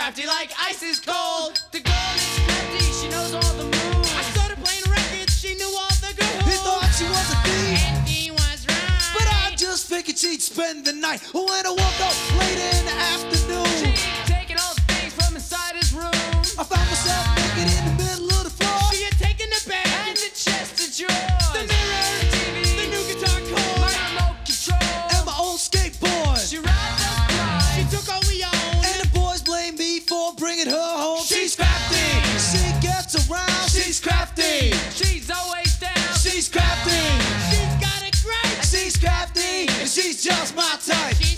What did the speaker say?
crafty like ice is cold. The girl is crafty, she knows all the moves. I started playing records, she knew all the girls. He thought she was a thief, And he was right. but I just figured she'd spend the night. When I woke up late in the afternoon, She'd taken all the things from inside his room. I found myself naked in the middle of the floor. She had taken the bag and the chest of drawers, the mirror, the TV, the new guitar chord, my remote control, And my old skateboard. she robbed us blind. She took all we owned. And the boys blame me for bringing her home. She's crafty. She gets around. She's crafty. She's always down. She's crafty. She's got a gripe. She's crafty. And she's just my type.